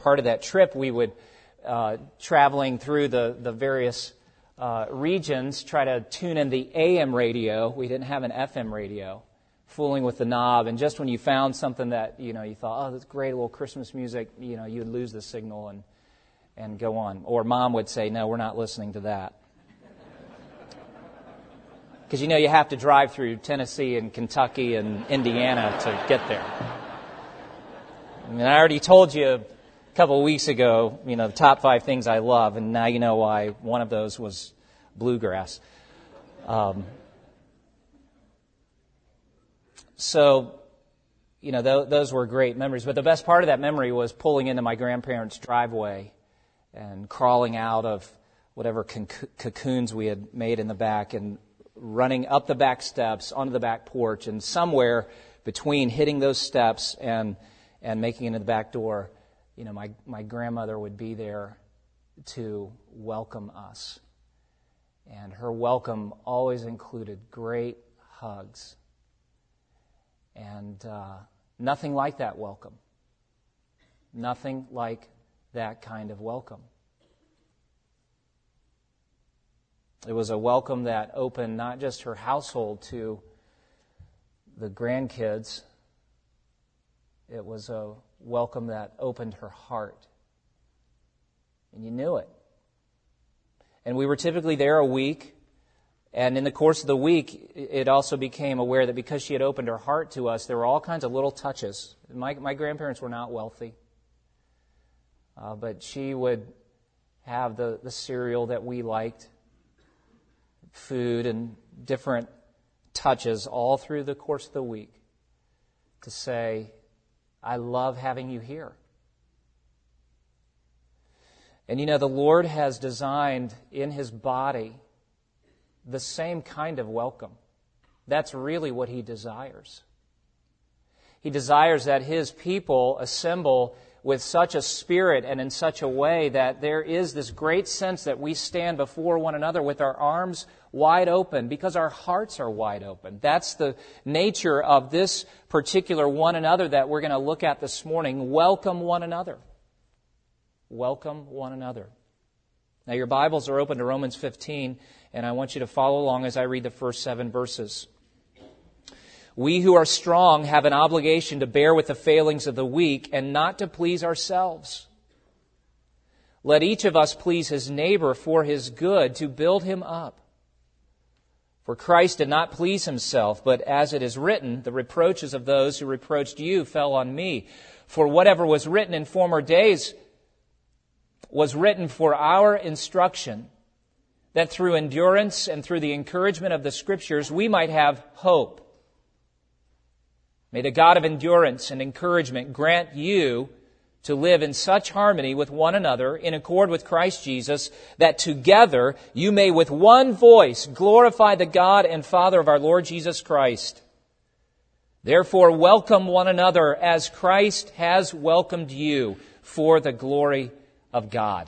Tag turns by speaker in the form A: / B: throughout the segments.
A: part of that trip, we would, traveling through the various regions, try to tune in the AM radio. We didn't have an FM radio, fooling with the knob. And just when you found something that, you thought, oh, that's great, a little Christmas music, you would lose the signal and go on. Or Mom would say, no, we're not listening to that. Because you have to drive through Tennessee and Kentucky and Indiana to get there. I already told you a couple of weeks ago, the top 5 things I love, and now you know why one of those was bluegrass. So, those were great memories. But the best part of that memory was pulling into my grandparents' driveway and crawling out of whatever cocoons we had made in the back and running up the back steps onto the back porch, and somewhere between hitting those steps and making it to the back door, my grandmother would be there to welcome us. And her welcome always included great hugs. And nothing like that welcome. Nothing like that kind of welcome. It was a welcome that opened not just her household to the grandkids. It was a welcome that opened her heart. And you knew it. And we were typically there a week. And in the course of the week, it also became aware that because she had opened her heart to us, there were all kinds of little touches. My grandparents were not wealthy. But she would have the cereal that we liked, food and different touches all through the course of the week to say, I love having you here. And the Lord has designed in His body the same kind of welcome. That's really what He desires. He desires that His people assemble with such a spirit and in such a way that there is this great sense that we stand before one another with our arms wide open because our hearts are wide open. That's the nature of this particular one another that we're going to look at this morning. Welcome one another. Welcome one another. Now your Bibles are open to Romans 15, and I want you to follow along as I read the first 7 verses. We who are strong have an obligation to bear with the failings of the weak and not to please ourselves. Let each of us please his neighbor for his good, to build him up. For Christ did not please himself, but as it is written, the reproaches of those who reproached you fell on me. For whatever was written in former days was written for our instruction, that through endurance and through the encouragement of the Scriptures we might have hope. May the God of endurance and encouragement grant you to live in such harmony with one another in accord with Christ Jesus, that together you may with one voice glorify the God and Father of our Lord Jesus Christ. Therefore welcome one another as Christ has welcomed you for the glory of God.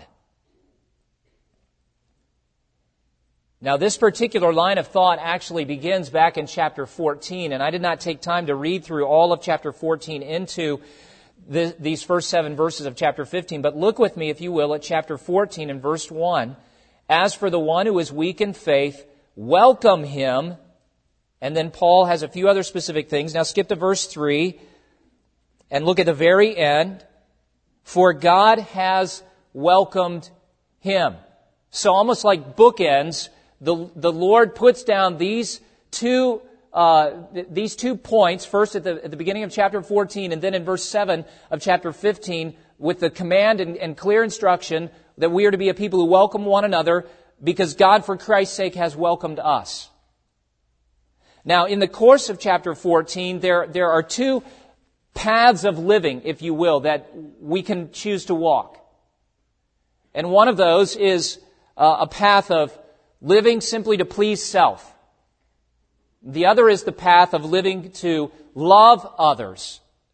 A: Now, this particular line of thought actually begins back in chapter 14, and I did not take time to read through all of chapter 14 into these first 7 verses of chapter 15, but look with me, if you will, at chapter 14 and verse 1. As for the one who is weak in faith, welcome him. And then Paul has a few other specific things. Now skip to verse 3 and look at the very end. For God has welcomed him. So almost like bookends, the Lord puts down these two points, first at the beginning of chapter 14 and then in verse 7 of chapter 15, with the command and clear instruction that we are to be a people who welcome one another because God, for Christ's sake, has welcomed us. Now, in the course of chapter 14, there are 2 paths of living, if you will, that we can choose to walk. And one of those is a path of living simply to please self. The other is the path of living to love others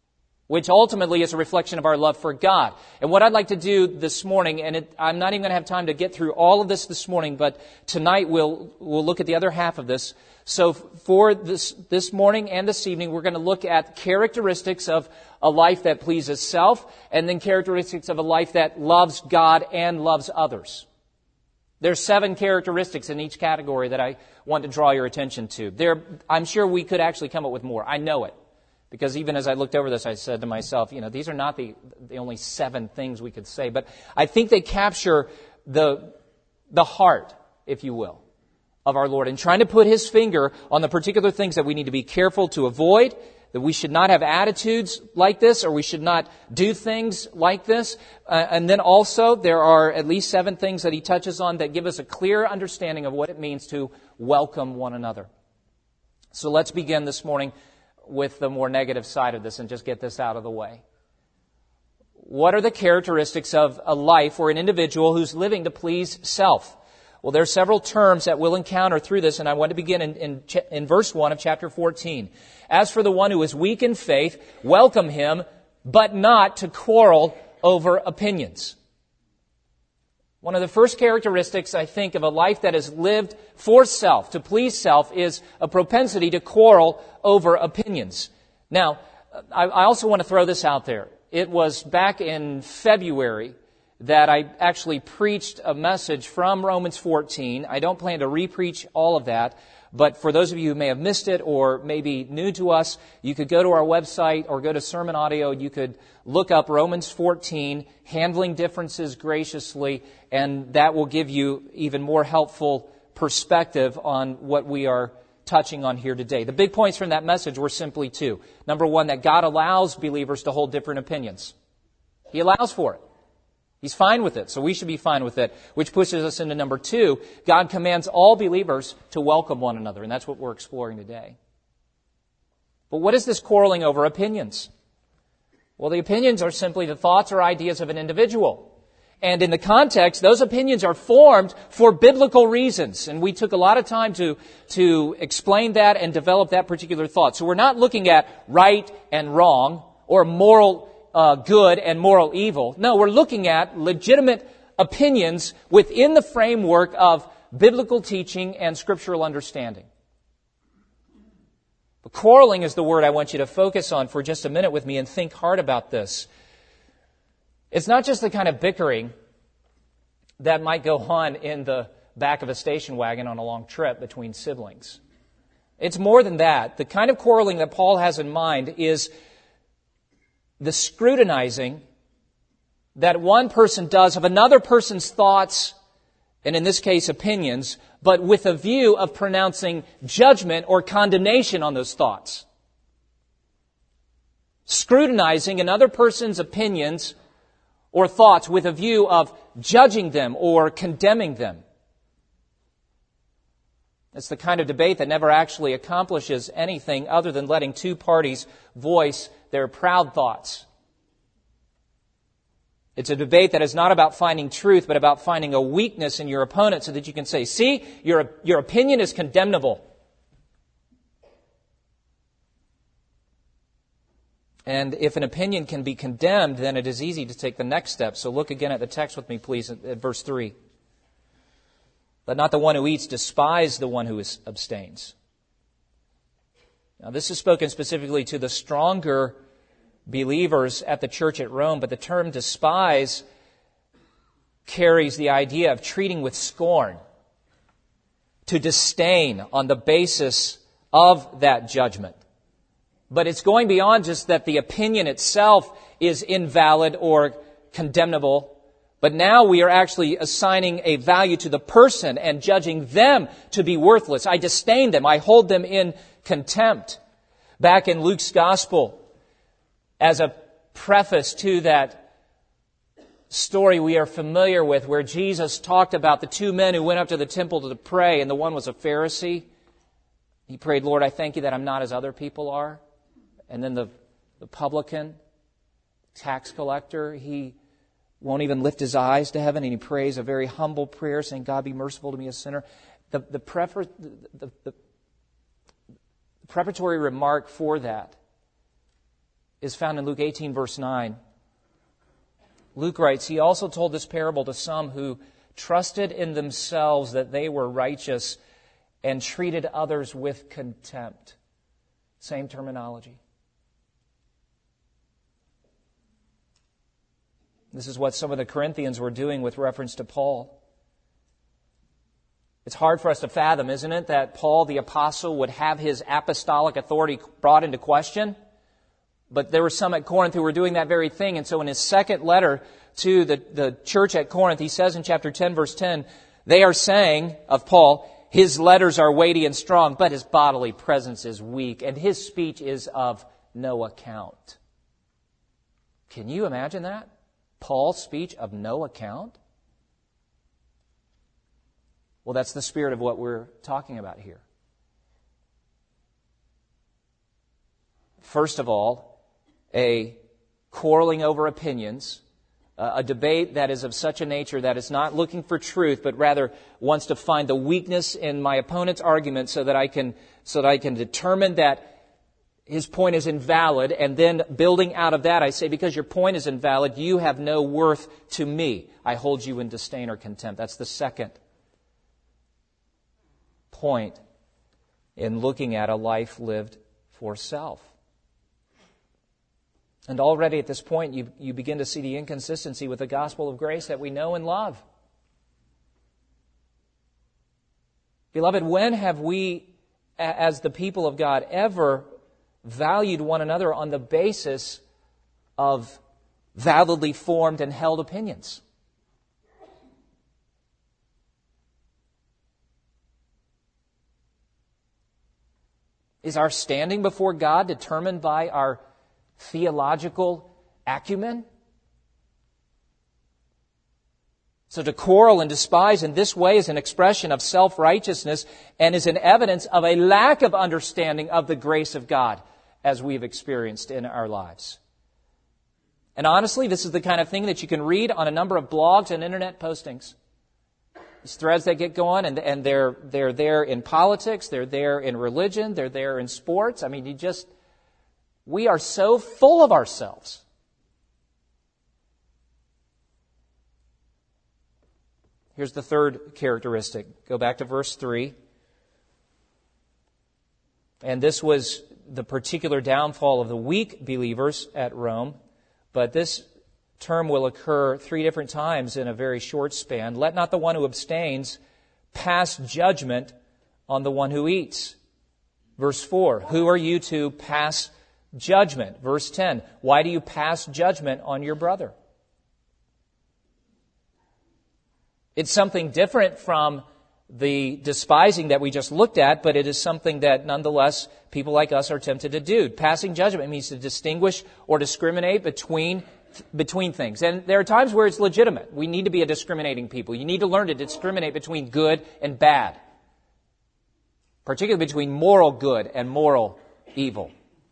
A: which ultimately is a reflection of our love for God. And what I'd like to do this morning, and I'm not even going to have time to get through all of this morning, but tonight we'll look at the other half of this. So for this morning and this evening, we're going to look at characteristics of a life that pleases self, and then characteristics of a life that loves God and loves others. There's 7 characteristics in each category that I want to draw your attention to. I'm sure we could actually come up with more. I know it. Because even as I looked over this, I said to myself, these are not the only 7 things we could say. But I think they capture the heart, if you will, of our Lord. And trying to put His finger on the particular things that we need to be careful to avoid, that we should not have attitudes like this, or we should not do things like this. And then also, there are at least 7 things that He touches on that give us a clear understanding of what it means to welcome one another. So let's begin this morning with the more negative side of this and just get this out of the way. What are the characteristics of a life or an individual who's living to please self? Well, there are several terms that we'll encounter through this, and I want to begin in verse 1 of chapter 14. As for the one who is weak in faith, welcome him, but not to quarrel over opinions. One of the first characteristics, I think, of a life that is lived for self, to please self, is a propensity to quarrel over opinions. Now, I also want to throw this out there. It was back in February that I actually preached a message from Romans 14. I don't plan to re-preach all of that, but for those of you who may have missed it or maybe new to us, you could go to our website or go to Sermon Audio. You could look up Romans 14, Handling Differences Graciously, and that will give you even more helpful perspective on what we are touching on here today. The big points from that message were simply 2. Number 1, that God allows believers to hold different opinions. He allows for it. He's fine with it, so we should be fine with it, which pushes us into number 2. God commands all believers to welcome one another, and that's what we're exploring today. But what is this quarreling over opinions? Well, the opinions are simply the thoughts or ideas of an individual. And in the context, those opinions are formed for biblical reasons. And we took a lot of time to explain that and develop that particular thought. So we're not looking at right and wrong or moral good and moral evil. No, we're looking at legitimate opinions within the framework of biblical teaching and scriptural understanding. But quarreling is the word I want you to focus on for just a minute with me and think hard about this. It's not just the kind of bickering that might go on in the back of a station wagon on a long trip between siblings. It's more than that. The kind of quarreling that Paul has in mind is the scrutinizing that one person does of another person's thoughts, and in this case opinions, but with a view of pronouncing judgment or condemnation on those thoughts. Scrutinizing another person's opinions or thoughts with a view of judging them or condemning them. It's the kind of debate that never actually accomplishes anything other than letting 2 parties voice their proud thoughts. It's a debate that is not about finding truth, but about finding a weakness in your opponent so that you can say, see, your opinion is condemnable. And if an opinion can be condemned, then it is easy to take the next step. So look again at the text with me, please, at verse 3. Let not the one who eats despise the one who abstains. Now, this is spoken specifically to the stronger believers at the church at Rome, but the term despise carries the idea of treating with scorn, to disdain on the basis of that judgment. But it's going beyond just that the opinion itself is invalid or condemnable, but now we are actually assigning a value to the person and judging them to be worthless. I disdain them. I hold them in contempt. Back in Luke's Gospel, as a preface to that story we are familiar with, where Jesus talked about the 2 men who went up to the temple to pray, and the one was a Pharisee. He prayed, Lord, I thank you that I'm not as other people are. And then the publican, tax collector, he won't even lift his eyes to heaven, and he prays a very humble prayer, saying, God, be merciful to me, a sinner. The preparatory remark for that is found in Luke 18, verse 9. Luke writes, "He also told this parable to some who trusted in themselves that they were righteous and treated others with contempt." Same terminology. This is what some of the Corinthians were doing with reference to Paul. It's hard for us to fathom, isn't it, that Paul the apostle would have his apostolic authority brought into question? But there were some at Corinth who were doing that very thing. And so in his second letter to the church at Corinth, he says in chapter 10, verse 10, they are saying of Paul, his letters are weighty and strong, but his bodily presence is weak, and his speech is of no account. Can you imagine that? Paul's speech of no account? Well, that's the spirit of what we're talking about here. First of all, a quarreling over opinions, a debate that is of such a nature that is not looking for truth, but rather wants to find the weakness in my opponent's argument so that I can determine that his point is invalid, and then building out of that, I say, because your point is invalid, you have no worth to me. I hold you in disdain or contempt. That's the second point in looking at a life lived for self. And already at this point, you begin to see the inconsistency with the gospel of grace that we know and love. Beloved, when have we, as the people of God, ever valued one another on the basis of validly formed and held opinions? Is our standing before God determined by our theological acumen? So to quarrel and despise in this way is an expression of self-righteousness and is an evidence of a lack of understanding of the grace of God as we've experienced in our lives. And honestly, this is the kind of thing that you can read on a number of blogs and internet postings. These threads that get going, and they're there in politics, they're there in religion, they're there in sports. I mean, we are so full of ourselves. Here's the third characteristic. Go back to verse 3. And this was the particular downfall of the weak believers at Rome, but this term will occur 3 different times in a very short span. Let not the one who abstains pass judgment on the one who eats. Verse 4, who are you to pass judgment? Verse 10, why do you pass judgment on your brother? It's something different from the despising that we just looked at, but it is something that nonetheless people like us are tempted to do. Passing judgment means to distinguish or discriminate between things. And there are times where it's legitimate. We need to be a discriminating people. You need to learn to discriminate between good and bad, particularly between moral good and moral evil.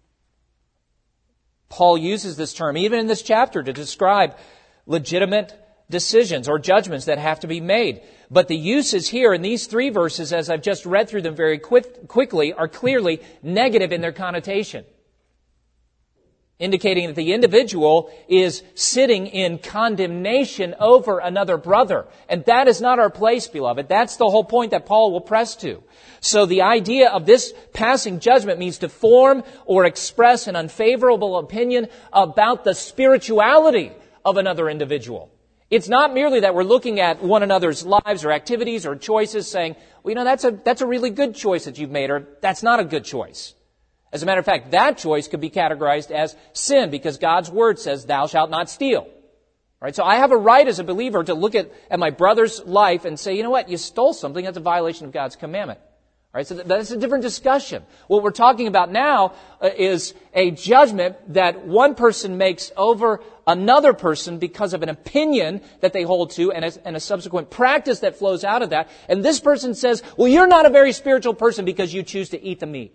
A: Paul uses this term, even in this chapter, to describe legitimate decisions or judgments that have to be made. But the uses here in these 3 verses, as I've just read through them very quickly, are clearly negative in their connotation, indicating that the individual is sitting in condemnation over another brother. And that is not our place, beloved. That's the whole point that Paul will press to. So the idea of this passing judgment means to form or express an unfavorable opinion about the spirituality of another individual. It's not merely that we're looking at one another's lives or activities or choices saying, well, that's a really good choice that you've made, or that's not a good choice. As a matter of fact, that choice could be categorized as sin because God's word says, thou shalt not steal. Right? So I have a right as a believer to look at my brother's life and say, you know what, you stole something, that's a violation of God's commandment. Right? So that's a different discussion. What we're talking about now is a judgment that one person makes over another person because of an opinion that they hold to and a subsequent practice that flows out of that. And this person says, well, you're not a very spiritual person because you choose to eat the meat.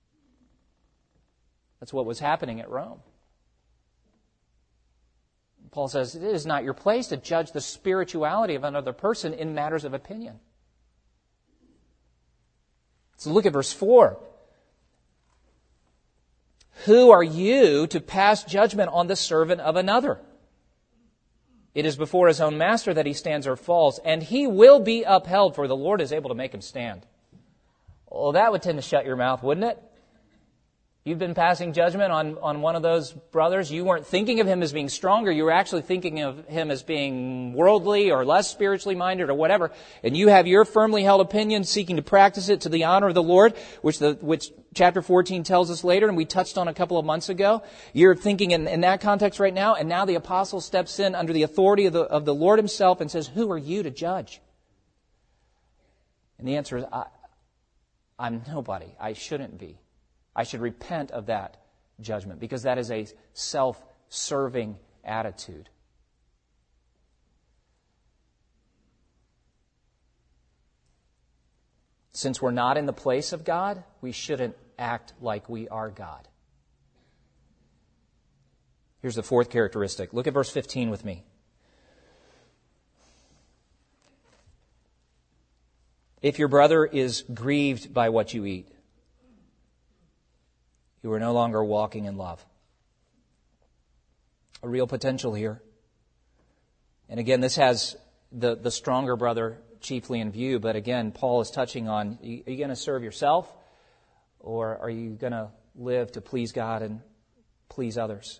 A: That's what was happening at Rome. Paul says, it is not your place to judge the spirituality of another person in matters of opinion. So look at verse 4. Who are you to pass judgment on the servant of another? It is before his own master that he stands or falls, and he will be upheld, for the Lord is able to make him stand. Well, that would tend to shut your mouth, wouldn't it? You've been passing judgment on one of those brothers. You weren't thinking of him as being stronger. You were actually thinking of him as being worldly or less spiritually minded or whatever. And you have your firmly held opinion, seeking to practice it to the honor of the Lord, which chapter 14 tells us later, and we touched on a couple of months ago. You're thinking in that context right now, and now the apostle steps in under the authority of the Lord himself and says, who are you to judge? And the answer is, I'm nobody. I shouldn't be. I should repent of that judgment, because that is a self-serving attitude. Since we're not in the place of God, we shouldn't act like we are God. Here's the fourth characteristic. Look at verse 15 with me. If your brother is grieved by what you eat, you are no longer walking in love. A real potential here. And again, this has the stronger brother chiefly in view, but again, Paul is touching on, are you going to serve yourself, or are you going to live to please God and please others?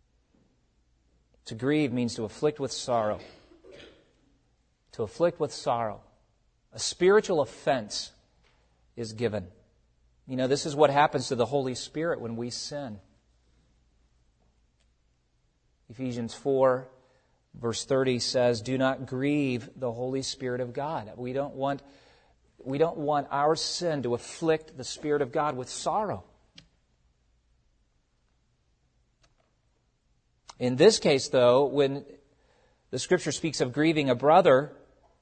A: To grieve means to afflict with sorrow. To afflict with sorrow. A spiritual offense is given. You know, this is what happens to the Holy Spirit when we sin. Ephesians 4, verse 30 says, do not grieve the Holy Spirit of God. We don't want our sin to afflict the Spirit of God with sorrow. In this case, though, when the Scripture speaks of grieving a brother,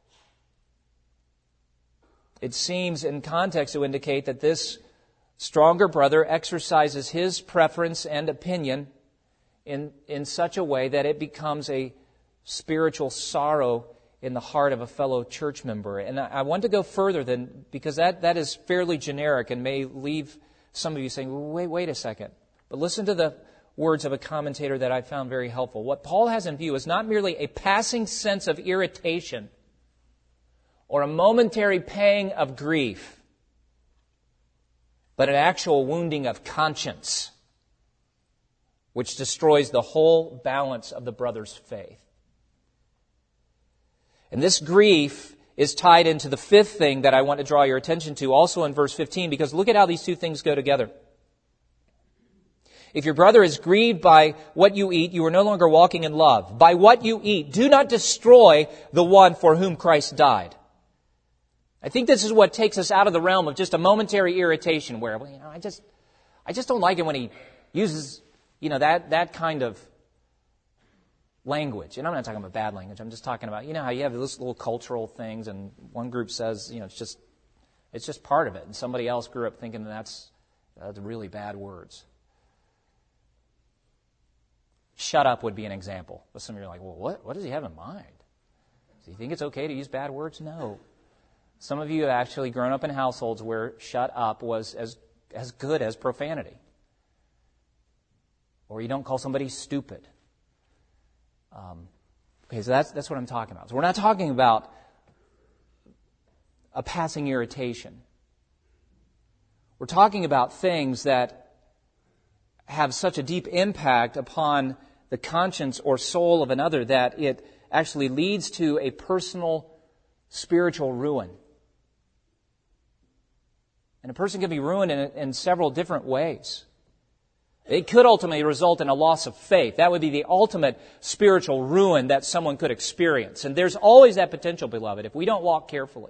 A: it seems in context to indicate that this stronger brother exercises his preference and opinion in such a way that it becomes a spiritual sorrow in the heart of a fellow church member. And I want to go further because that is fairly generic and may leave some of you saying, wait a second. But listen to the words of a commentator that I found very helpful. What Paul has in view is not merely a passing sense of irritation or a momentary pang of grief, but an actual wounding of conscience, which destroys the whole balance of the brother's faith. And this grief is tied into the fifth thing that I want to draw your attention to, also in verse 15, because look at how these two things go together. If your brother is grieved by what you eat, you are no longer walking in love. By what you eat, do not destroy the one for whom Christ died. I think this is what takes us out of the realm of just a momentary irritation where, I just don't like it when he uses, that kind of language. And I'm not talking about bad language. I'm just talking about, how you have those little cultural things, and one group says, it's just part of it. And somebody else grew up thinking that's really bad words. Shut up would be an example. But some of you are like, well, what does he have in mind? Do you think it's okay to use bad words? No. Some of you have actually grown up in households where shut up was as good as profanity. Or you don't call somebody stupid. Okay, so that's what I'm talking about. So we're not talking about a passing irritation. We're talking about things that have such a deep impact upon the conscience or soul of another that it actually leads to a personal spiritual ruin. And a person can be ruined in several different ways. It could ultimately result in a loss of faith. That would be the ultimate spiritual ruin that someone could experience. And there's always that potential, beloved, if we don't walk carefully.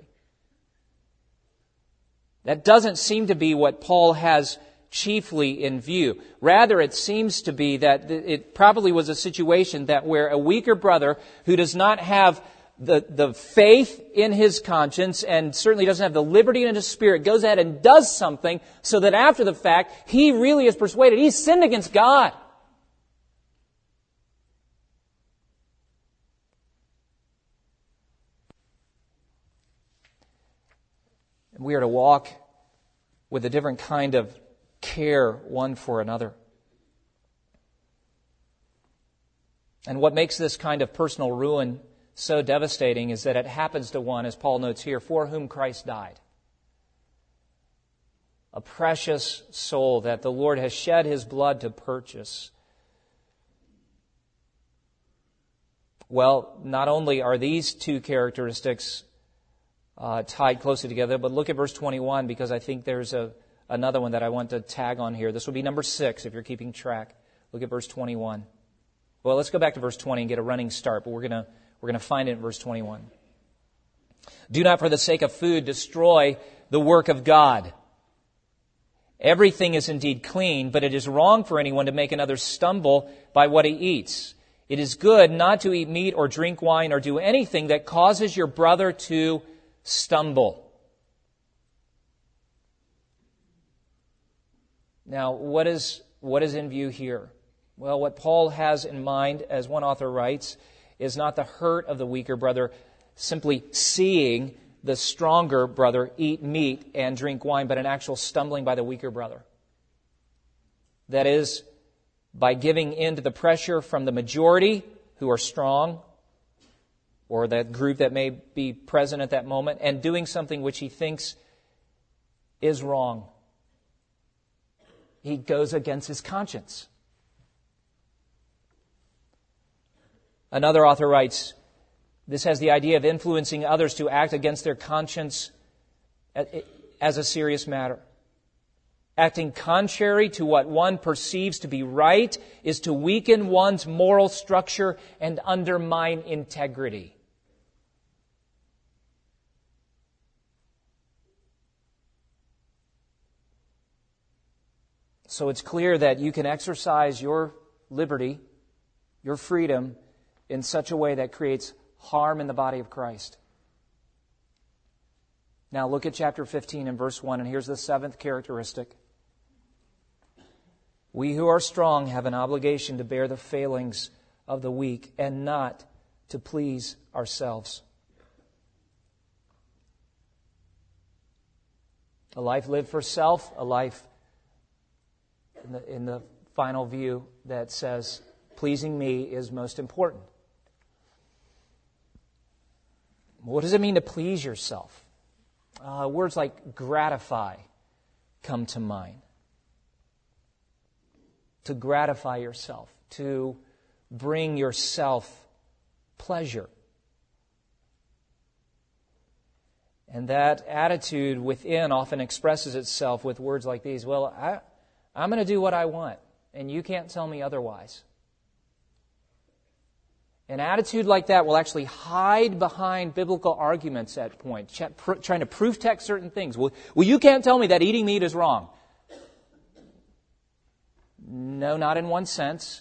A: That doesn't seem to be what Paul has chiefly in view. Rather, it seems to be that it probably was a situation that where a weaker brother who does not have the faith in his conscience and certainly doesn't have the liberty in his spirit goes ahead and does something so that after the fact he really is persuaded he's sinned against God. And we are to walk with a different kind of care one for another. And what makes this kind of personal ruin so devastating is that it happens to one, as Paul notes here, for whom Christ died. A precious soul that the Lord has shed His blood to purchase. Well, not only are these two characteristics tied closely together, but look at verse 21, because I think there's another one that I want to tag on here. This will be number 6 if you're keeping track. Look at verse 21. Well, let's go back to verse 20 and get a running start, but we're going to find it in verse 21. Do not for the sake of food destroy the work of God. Everything is indeed clean, but it is wrong for anyone to make another stumble by what he eats. It is good not to eat meat or drink wine or do anything that causes your brother to stumble. Now, what is in view here? Well, what Paul has in mind, as one author writes, is not the hurt of the weaker brother simply seeing the stronger brother eat meat and drink wine, but an actual stumbling by the weaker brother. That is, by giving in to the pressure from the majority who are strong, or that group that may be present at that moment, and doing something which he thinks is wrong. He goes against his conscience. Another author writes, this has the idea of influencing others to act against their conscience as a serious matter. Acting contrary to what one perceives to be right is to weaken one's moral structure and undermine integrity. So it's clear that you can exercise your liberty, your freedom, in such a way that creates harm in the body of Christ. Now look at chapter 15 and verse 1, and here's the 7th characteristic. We who are strong have an obligation to bear the failings of the weak and not to please ourselves. A life lived for self, a life in the final view that says pleasing me is most important. What does it mean to please yourself? Words like gratify come to mind. To gratify yourself, to bring yourself pleasure. And that attitude within often expresses itself with words like these. Well, I'm going to do what I want, and you can't tell me otherwise. An attitude like that will actually hide behind biblical arguments at points, trying to proof text certain things. Well, you can't tell me that eating meat is wrong. No, not in one sense.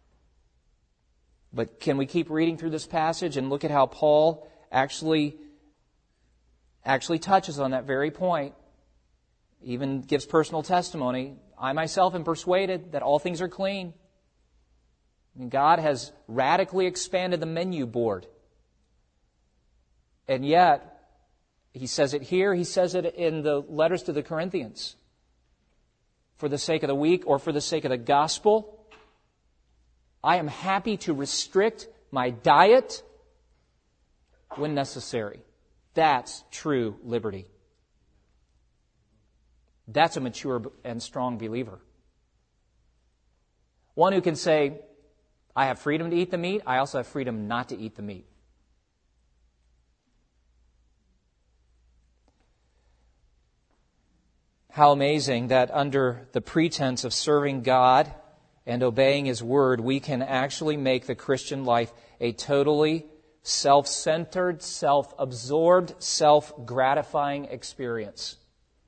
A: But can we keep reading through this passage and look at how Paul actually touches on that very point, even gives personal testimony. I myself am persuaded that all things are clean. And God has radically expanded the menu board. And yet, he says it here, he says it in the letters to the Corinthians. For the sake of the weak or for the sake of the gospel, I am happy to restrict my diet when necessary. That's true liberty. That's a mature and strong believer. One who can say, I have freedom to eat the meat, I also have freedom not to eat the meat. How amazing that under the pretense of serving God and obeying His Word, we can actually make the Christian life a totally self-centered, self-absorbed, self-gratifying experience.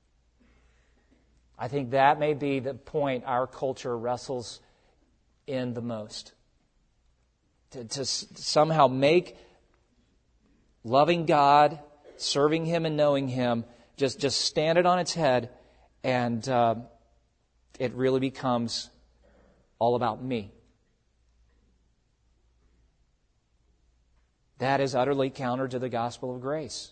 A: I think that may be the point our culture wrestles in the most. To somehow make loving God, serving Him and knowing Him, just stand it on its head, and it really becomes all about me. That is utterly counter to the gospel of grace.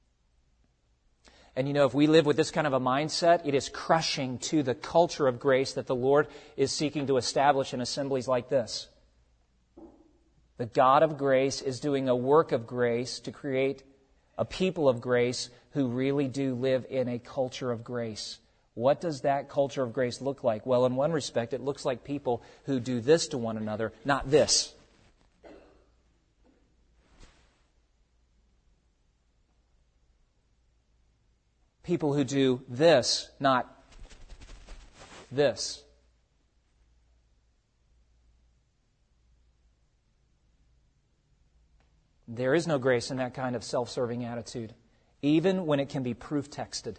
A: And if we live with this kind of a mindset, it is crushing to the culture of grace that the Lord is seeking to establish in assemblies like this. The God of grace is doing a work of grace to create a people of grace who really do live in a culture of grace. What does that culture of grace look like? Well, in one respect, it looks like people who do this to one another, not this. People who do this, not this. There is no grace in that kind of self-serving attitude, even when it can be proof-texted.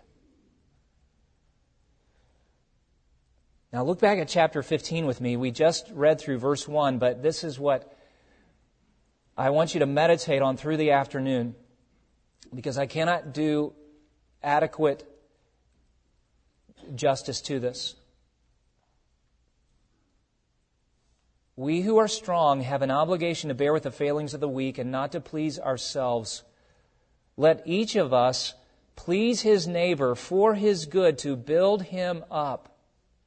A: Now look back at chapter 15 with me. We just read through verse 1, but this is what I want you to meditate on through the afternoon, because I cannot do adequate justice to this. We who are strong have an obligation to bear with the failings of the weak and not to please ourselves. Let each of us please his neighbor for his good, to build him up.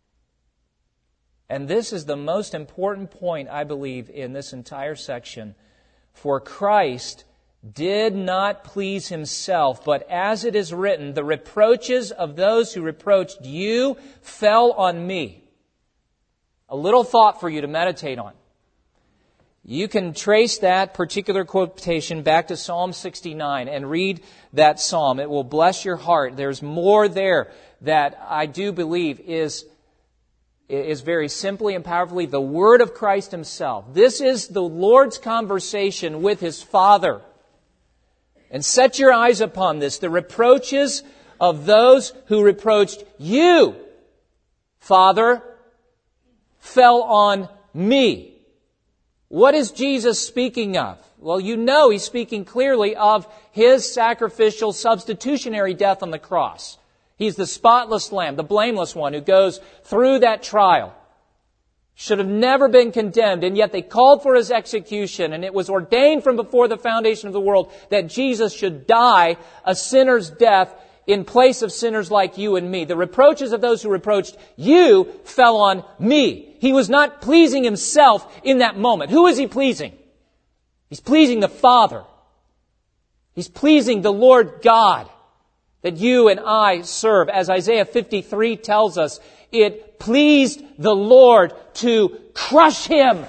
A: And this is the most important point, I believe, in this entire section. For Christ did not please himself, but as it is written, the reproaches of those who reproached you fell on me. A little thought for you to meditate on. You can trace that particular quotation back to Psalm 69 and read that psalm. It will bless your heart. There's more there that I do believe is very simply and powerfully the word of Christ himself. This is the Lord's conversation with his Father. And set your eyes upon this. The reproaches of those who reproached you, Father, fell on me. What is Jesus speaking of? Well, you know he's speaking clearly of his sacrificial substitutionary death on the cross. He's the spotless lamb, the blameless one who goes through that trial. Should have never been condemned, and yet they called for his execution, and it was ordained from before the foundation of the world that Jesus should die a sinner's death in place of sinners like you and me. The reproaches of those who reproached you fell on me. He was not pleasing himself in that moment. Who is he pleasing? He's pleasing the Father. He's pleasing the Lord God that you and I serve. As Isaiah 53 tells us, it pleased the Lord to crush him.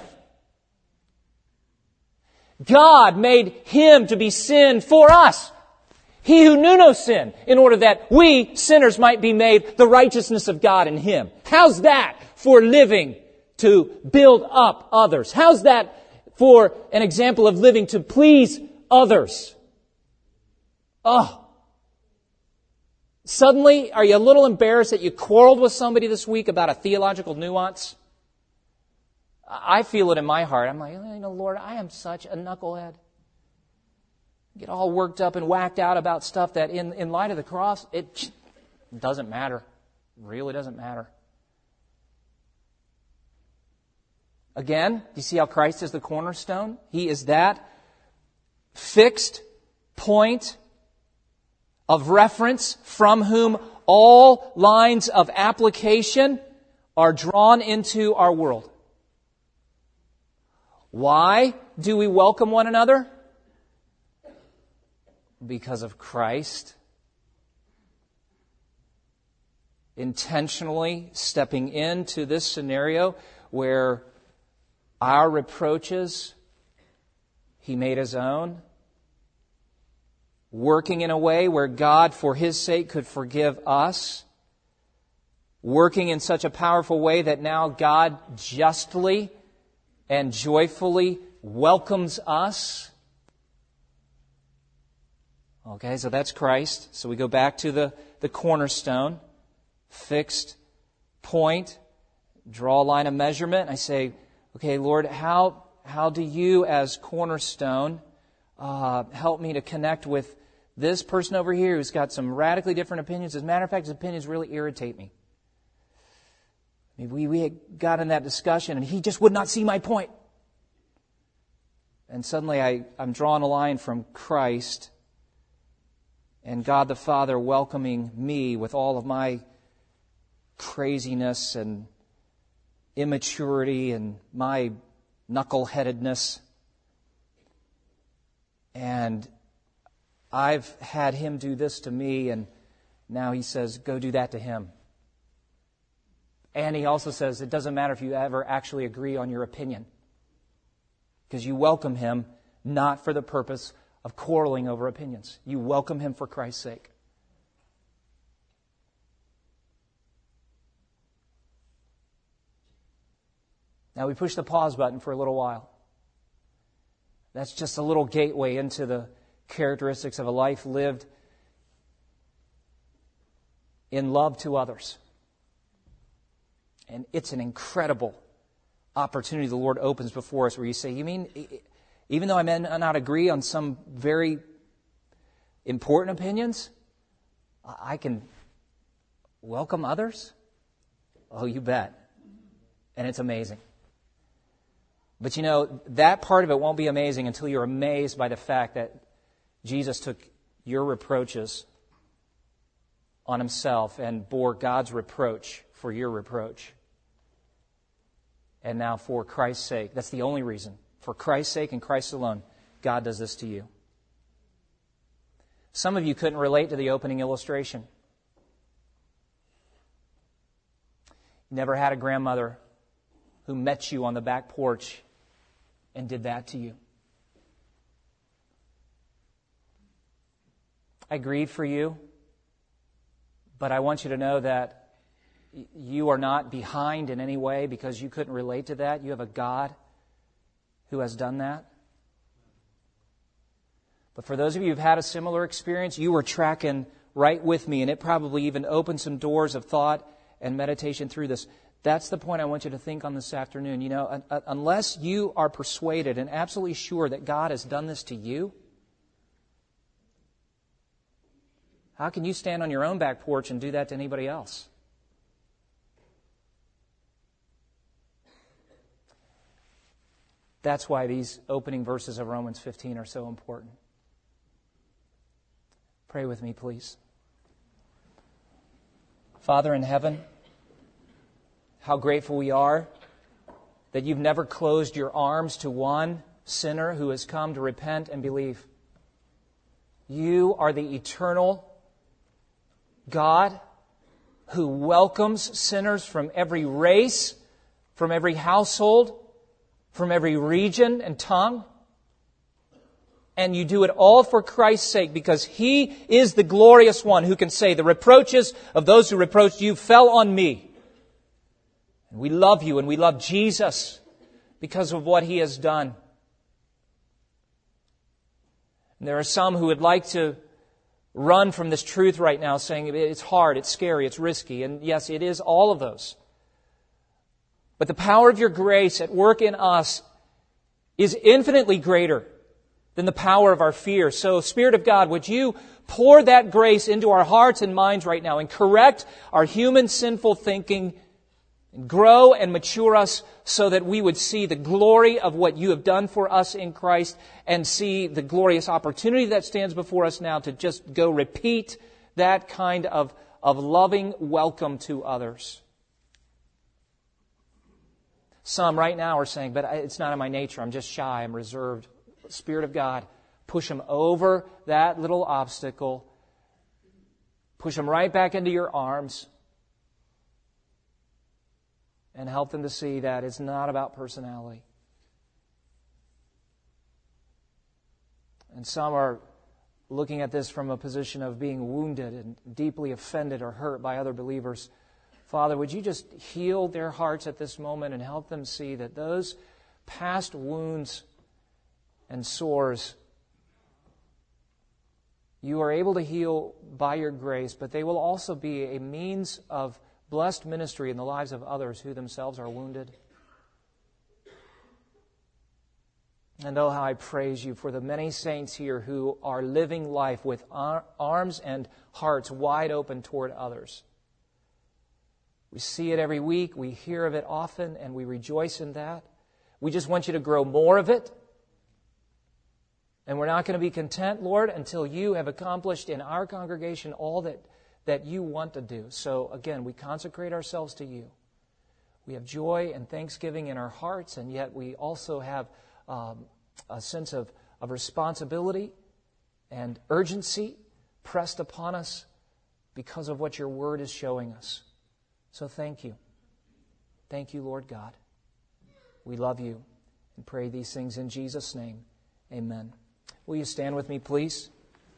A: God made him to be sin for us. He who knew no sin, in order that we, sinners, might be made the righteousness of God in him. How's that for living to build up others? How's that for an example of living to please others? Oh. Suddenly, are you a little embarrassed that you quarreled with somebody this week about a theological nuance? I feel it in my heart. I'm like, Lord, I am such a knucklehead. Get all worked up and whacked out about stuff that in light of the cross, it doesn't matter. It really doesn't matter. Again, do you see how Christ is the cornerstone? He is that fixed point of reference from whom all lines of application are drawn into our world. Why do we welcome one another? Because of Christ intentionally stepping into this scenario where our reproaches he made his own, working in a way where God, for his sake, could forgive us, working in such a powerful way that now God justly and joyfully welcomes us. Okay, so that's Christ. So we go back to the cornerstone, fixed point, draw a line of measurement. I say, okay, Lord, how do you as cornerstone help me to connect with this person over here who's got some radically different opinions? As a matter of fact, his opinions really irritate me. I mean, we had got in that discussion and he just would not see my point. And suddenly I'm drawing a line from Christ and God the Father welcoming me with all of my craziness and immaturity and my knuckleheadedness And I've had him do this to me, and now he says, go do that to him. And he also says, it doesn't matter if you ever actually agree on your opinion, because you welcome him not for the purpose of quarreling over opinions. You welcome him for Christ's sake. Now we push the pause button for a little while. That's just a little gateway into the characteristics of a life lived in love to others. And it's an incredible opportunity the Lord opens before us where you say, you mean, even though I may not agree on some very important opinions, I can welcome others? Oh, you bet. And it's amazing. But you know, that part of it won't be amazing until you're amazed by the fact that Jesus took your reproaches on himself and bore God's reproach for your reproach. And now for Christ's sake, that's the only reason. For Christ's sake and Christ alone, God does this to you. Some of you couldn't relate to the opening illustration. You never had a grandmother who met you on the back porch and did that to you. I grieve for you, but I want you to know that you are not behind in any way because you couldn't relate to that. You have a God who has done that. But for those of you who've had a similar experience, you were tracking right with me, and it probably even opened some doors of thought and meditation through this. That's the point I want you to think on this afternoon. You know, unless you are persuaded and absolutely sure that God has done this to you, how can you stand on your own back porch and do that to anybody else? That's why these opening verses of Romans 15 are so important. Pray with me, please. Father in heaven, how grateful we are that you've never closed your arms to one sinner who has come to repent and believe. You are the eternal God who welcomes sinners from every race, from every household, from every region and tongue. And you do it all for Christ's sake, because He is the glorious one who can say, the reproaches of those who reproached you fell on me. And we love you and we love Jesus because of what He has done. And there are some who would like to run from this truth right now, saying it's hard, it's scary, it's risky. And yes, it is all of those. But the power of your grace at work in us is infinitely greater than the power of our fear. So, Spirit of God, would you pour that grace into our hearts and minds right now and correct our human sinful thinking, and grow and mature us so that we would see the glory of what you have done for us in Christ and see the glorious opportunity that stands before us now to just go repeat that kind of loving welcome to others. Some right now are saying, but it's not in my nature. I'm just shy. I'm reserved. Spirit of God, push them over that little obstacle. Push them right back into your arms. And help them to see that it's not about personality. And some are looking at this from a position of being wounded and deeply offended or hurt by other believers. Father, would you just heal their hearts at this moment and help them see that those past wounds and sores you are able to heal by your grace, but they will also be a means of blessed ministry in the lives of others who themselves are wounded. And oh, how I praise you for the many saints here who are living life with arms and hearts wide open toward others. We see it every week, we hear of it often, and we rejoice in that. We just want you to grow more of it. And we're not going to be content, Lord, until you have accomplished in our congregation all that you want to do. So again, we consecrate ourselves to you. We have joy and thanksgiving in our hearts, and yet we also have a sense of of responsibility and urgency pressed upon us because of what your Word is showing us. So thank you. Thank you, Lord God. We love you and pray these things in Jesus' name. Amen. Will you stand with me, please?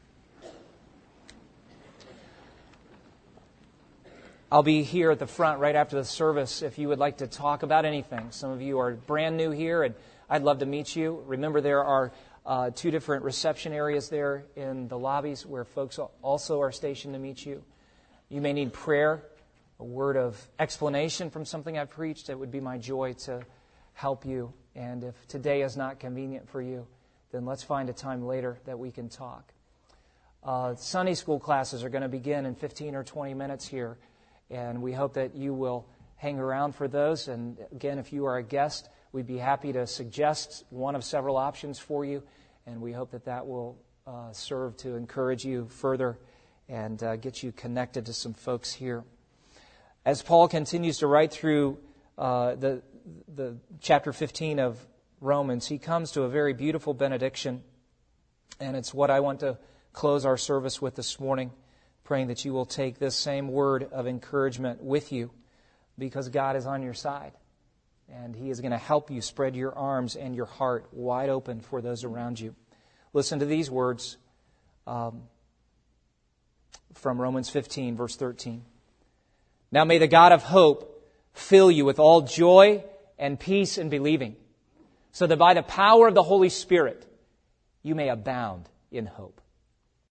A: I'll be here at the front right after the service if you would like to talk about anything. Some of you are brand new here, and I'd love to meet you. Remember, there are 2 different reception areas there in the lobbies where folks also are stationed to meet you. You may need prayer, a word of explanation from something I've preached. It would be my joy to help you. And if today is not convenient for you, then let's find a time later that we can talk. Sunday school classes are going to begin in 15 or 20 minutes here. And we hope that you will hang around for those. And again, if you are a guest, we'd be happy to suggest one of several options for you. And we hope that that will serve to encourage you further and get you connected to some folks here. As Paul continues to write through the chapter 15 of Romans, he comes to a very beautiful benediction. And it's what I want to close our service with this morning, praying that you will take this same word of encouragement with you because God is on your side. And He is going to help you spread your arms and your heart wide open for those around you. Listen to these words from Romans 15, verse 13. Now may the God of hope fill you with all joy and peace in believing, so that by the power of the Holy Spirit you may abound in hope.